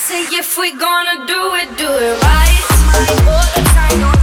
Say if we gonna do it right. All the time,